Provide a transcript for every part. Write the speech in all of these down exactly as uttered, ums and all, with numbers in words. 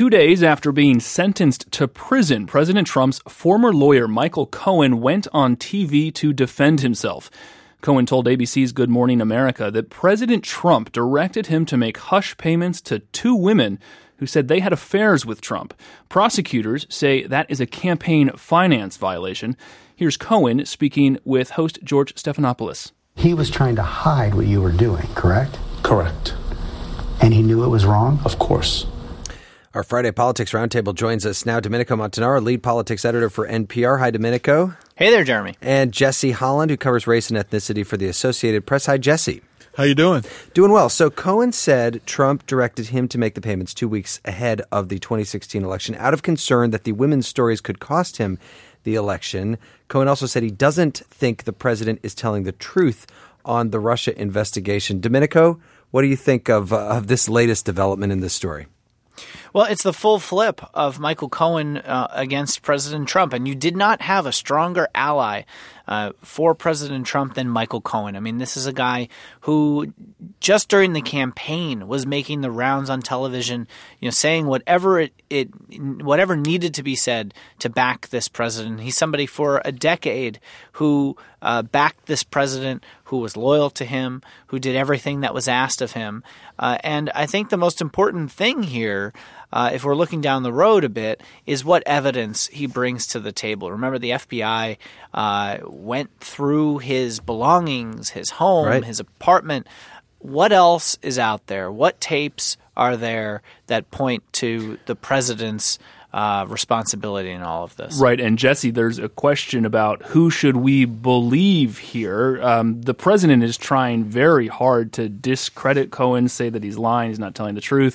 two days after being sentenced to prison, President Trump's former lawyer, Michael Cohen, went on T V to defend himself. Cohen told A B C's Good Morning America that President Trump directed him to make hush payments to two women who said they had affairs with Trump. Prosecutors say that is a campaign finance violation. Here's Cohen speaking with host George Stephanopoulos. He was trying to hide what you were doing, correct? Correct. And he knew it was wrong? Of course. Our Friday Politics Roundtable joins us now. Domenico Montanaro, lead politics editor for N P R. Hi, Domenico. Hey there, Jeremy. And Jesse Holland, who covers race and ethnicity for the Associated Press. Hi, Jesse. How you doing? Doing well. So Cohen said Trump directed him to make the payments two weeks ahead of the twenty sixteen election out of concern that the women's stories could cost him the election. Cohen also said he doesn't think the president is telling the truth on the Russia investigation. Domenico, what do you think of, uh, of this latest development in this story? Well, it's the full flip of Michael Cohen uh, against President Trump, and you did not have a stronger ally uh, for President Trump than Michael Cohen. I mean, this is a guy who just during the campaign was making the rounds on television, you know, saying whatever it, it whatever needed to be said to back this president. He's somebody for a decade who uh, backed this president, who was loyal to him, who did everything that was asked of him. Uh, and I think the most important thing here, uh, if we're looking down the road a bit, is what evidence he brings to the table. Remember, the F B I uh, went through his belongings, his home, right. his apartment. What else is out there? What tapes are there that point to the president's Uh, responsibility in all of this? Right. And Jesse, there's a question about who should we believe here. Um, the president is trying very hard to discredit Cohen, say that he's lying, he's not telling the truth.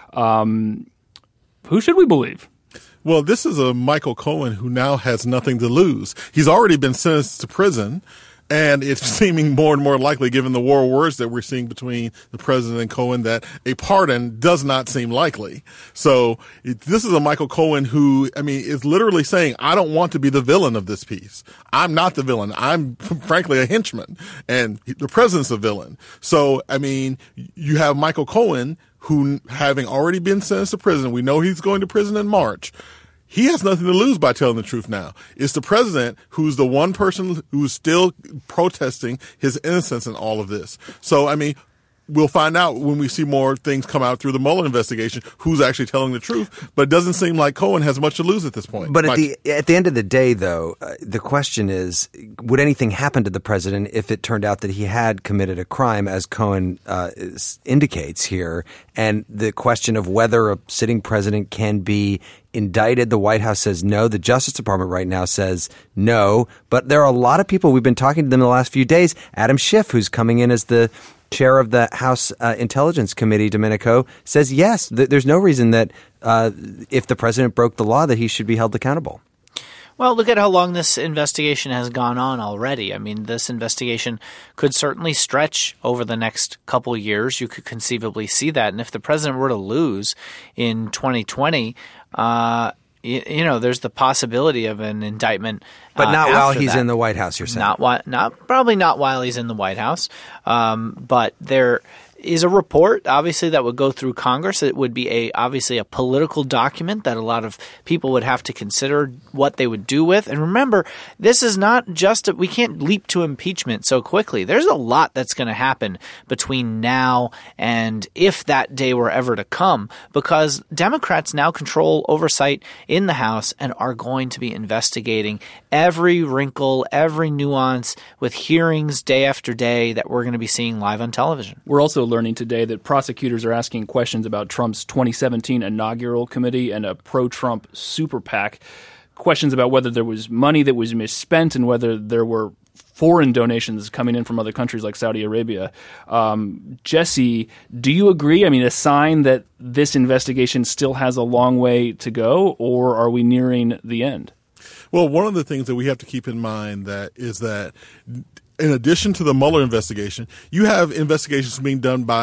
Um, who should we believe? Well, this is a Michael Cohen who now has nothing to lose. He's already been sentenced to prison. And it's seeming more and more likely, given the war of words that we're seeing between the president and Cohen, that a pardon does not seem likely. So it, this is a Michael Cohen who, I mean, is literally saying, I don't want to be the villain of this piece. I'm not the villain. I'm frankly a henchman, and the president's a villain. So, I mean, you have Michael Cohen who, having already been sentenced to prison, we know he's going to prison in March. He has nothing to lose by telling the truth now. It's the president who's the one person who's still protesting his innocence in all of this. So, I mean, we'll find out when we see more things come out through the Mueller investigation who's actually telling the truth. But it doesn't seem like Cohen has much to lose at this point. But at the at the end of the day, though, uh, the question is, would anything happen to the president if it turned out that he had committed a crime, as Cohen uh, is, indicates here? And the question of whether a sitting president can be indicted, the White House says no. The Justice Department right now says no. But there are a lot of people, we've been talking to them in the last few days. Adam Schiff, who's coming in as the chair of the House uh, Intelligence Committee, Domenico, says yes, th- there's no reason that uh, if the president broke the law that he should be held accountable. Well, look at how long this investigation has gone on already. I mean, this investigation could certainly stretch over the next couple of years. You could conceivably see that. And if the president were to lose in twenty twenty, uh, you, you know, there's the possibility of an indictment. But not uh, while he's that. in the White House, you're saying? Not while, not probably not while he's in the White House. Um, but there is a report, obviously, that would go through Congress. It would be a obviously a political document that a lot of people would have to consider what they would do with. And remember, this is not just a, we can't leap to impeachment so quickly. There's a lot that's going to happen between now and if that day were ever to come, because Democrats now control oversight in the House and are going to be investigating every wrinkle, every nuance with hearings day after day that we're going to be seeing live on television. We're also learning today that prosecutors are asking questions about Trump's twenty seventeen inaugural committee and a pro-Trump super PAC, questions about whether there was money that was misspent and whether there were foreign donations coming in from other countries like Saudi Arabia. Um, Jesse, do you agree? I mean, a sign that this investigation still has a long way to go, or are we nearing the end? Well, one of the things that we have to keep in mind that is that in addition to the Mueller investigation, you have investigations being done by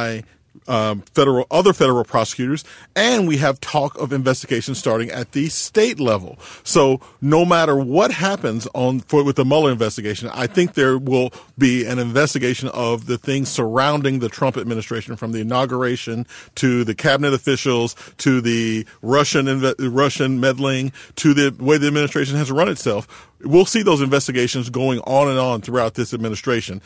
Um, federal, other federal prosecutors, and we have talk of investigations starting at the state level. So no matter what happens on for, with the Mueller investigation, I think there will be an investigation of the things surrounding the Trump administration, from the inauguration to the cabinet officials to the Russian inve- Russian meddling to the way the administration has run itself. We'll see those investigations going on and on throughout this administration.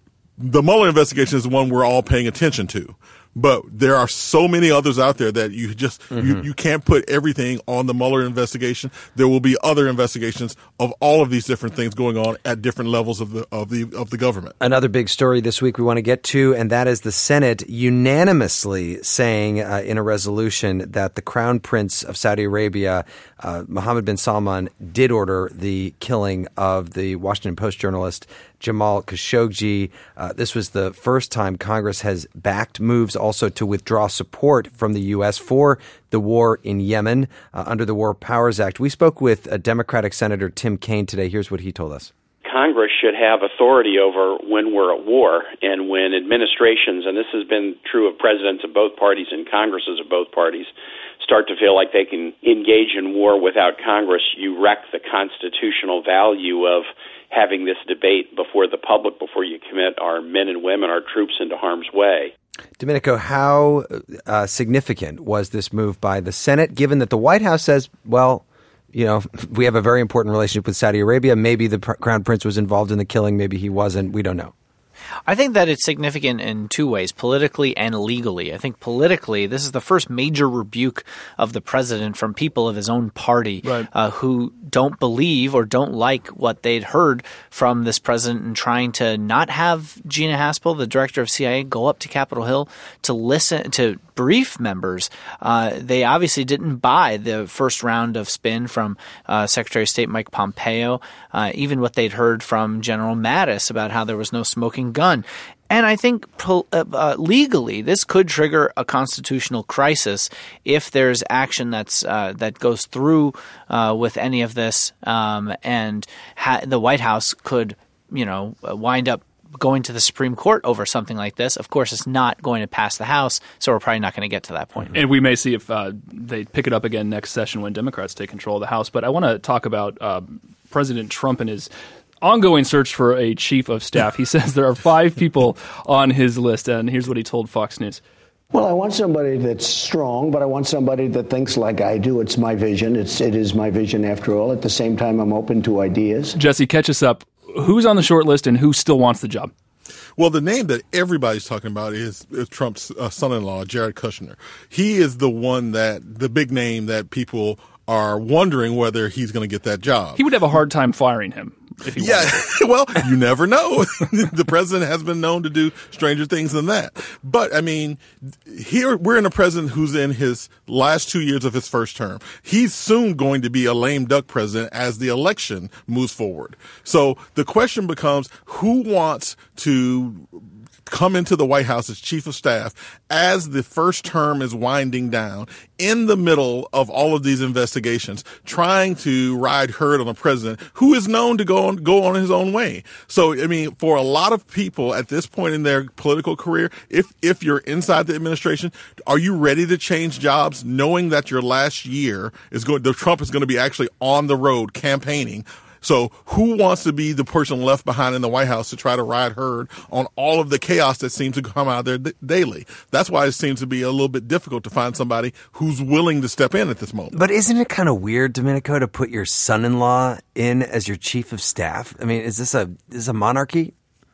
The Mueller investigation is the one we're all paying attention to. But there are so many others out there that you just mm-hmm. you, you can't put everything on the Mueller investigation. There will be other investigations of all of these different things going on at different levels of the of the of the government. Another big story this week we want to get to, and that is the Senate unanimously saying uh, in a resolution that the Crown Prince of Saudi Arabia, uh, Mohammed bin Salman, did order the killing of the Washington Post journalist Jamal Khashoggi. Uh, this was the first time Congress has backed moves also to withdraw support from the U S for the war in Yemen uh, under the War Powers Act. We spoke with a Democratic Senator Tim Kaine today. Here's what he told us. Congress should have authority over when we're at war and when administrations, and this has been true of presidents of both parties and Congresses of both parties, start to feel like they can engage in war without Congress. You wreck the constitutional value of having this debate before the public, before you commit our men and women, our troops, into harm's way. Domenico, how uh, significant was this move by the Senate, given that the White House says, well, you know, we have a very important relationship with Saudi Arabia. Maybe the pr- Crown Prince was involved in the killing. Maybe he wasn't. We don't know. I think that it's significant in two ways, politically and legally. I think politically, this is the first major rebuke of the president from people of his own party right. uh, who don't believe or don't like what they'd heard from this president in trying to not have Gina Haspel, the director of C I A, go up to Capitol Hill to listen to brief members. Uh, they obviously didn't buy the first round of spin from uh, Secretary of State Mike Pompeo, uh, even what they'd heard from General Mattis about how there was no smoking gun. And I think uh, uh, legally, this could trigger a constitutional crisis if there's action that's uh, that goes through uh, with any of this, um, and ha- the White House could, you know, wind up going to the Supreme Court over something like this. Of course, it's not going to pass the House, so we're probably not going to get to that point. And we may see if uh, they pick it up again next session when Democrats take control of the House. But I want to talk about uh, President Trump and his ongoing search for a chief of staff. He says there are five people on his list, and here's what he told Fox News. Well, I want somebody that's strong, but I want somebody that thinks like I do. It's my vision. It's it is my vision after all. At the same time, I'm open to ideas. Jesse, catch us up. Who's on the short list and who still wants the job? Well, the name that everybody's talking about is, is Trump's uh, son-in-law, Jared Kushner. He is the one that, the big name that people are wondering whether he's going to get that job. He would have a hard time firing him. If he yeah, well, you never know. The president has been known to do stranger things than that. But, I mean, here we're in a president who's in his last two years of his first term. He's soon going to be a lame duck president as the election moves forward. So the question becomes, who wants to come into the White House as chief of staff as the first term is winding down in the middle of all of these investigations, trying to ride herd on a president who is known to go on, go on his own way. So, I mean, for a lot of people at this point in their political career, if, if you're inside the administration, are you ready to change jobs knowing that your last year is going, the Trump is going to be actually on the road campaigning? So who wants to be the person left behind in the White House to try to ride herd on all of the chaos that seems to come out there d- daily? That's why it seems to be a little bit difficult to find somebody who's willing to step in at this moment. But isn't it kind of weird, Domenico, to put your son-in-law in as your chief of staff? I mean, is this a is this a monarchy?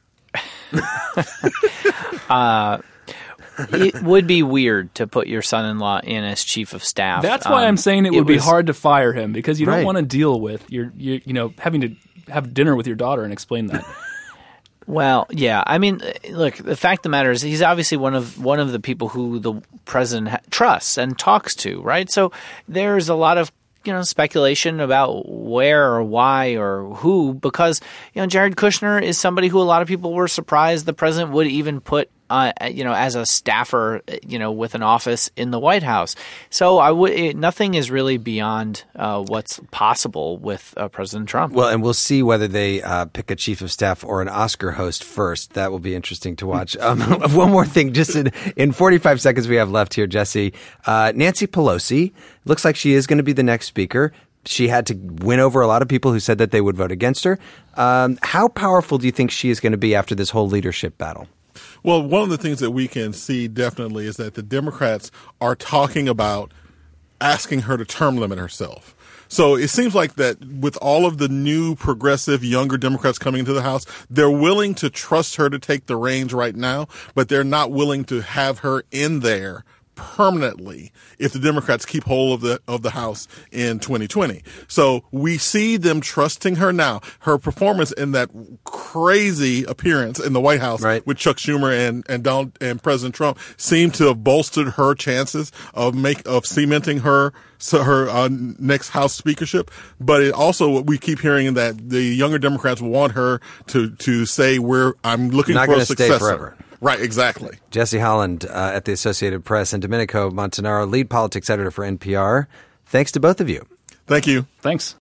uh It would be weird to put your son-in-law in as chief of staff. That's why um, I'm saying it would it was, be hard to fire him, because you don't right. want to deal with your, your, you know, having to have dinner with your daughter and explain that. Well, yeah. I mean, look, the fact of the matter is he's obviously one of one of the people who the president ha- trusts and talks to, right? So there's a lot of, you know, speculation about where or why or who, because, you know, Jared Kushner is somebody who a lot of people were surprised the president would even put Uh, you know, as a staffer, you know, with an office in the White House. So I would nothing is really beyond uh, what's possible with uh, President Trump. Well, and we'll see whether they uh, pick a chief of staff or an Oscar host first. That will be interesting to watch. Um, one more thing, just in, in forty-five seconds we have left here, Jesse. Uh, Nancy Pelosi looks like she is going to be the next speaker. She had to win over a lot of people who said that they would vote against her. Um, how powerful do you think she is going to be after this whole leadership battle? Well, one of the things that we can see definitely is that the Democrats are talking about asking her to term limit herself. So it seems like that with all of the new progressive younger Democrats coming into the House, they're willing to trust her to take the reins right now, but they're not willing to have her in there permanently if the Democrats keep hold of the of the House in twenty twenty. So we see them trusting her now. Her performance in that crazy appearance in the White House right. with Chuck Schumer and and Donald and President Trump seemed to have bolstered her chances of make of cementing her so her uh, next House speakership. But it also we keep hearing that the younger Democrats want her to to say we're I'm looking Not for a gonna successor. Stay forever. Right, exactly. Jesse Holland uh, at the Associated Press and Domenico Montanaro, lead politics editor for N P R. Thanks to both of you. Thank you. Thanks.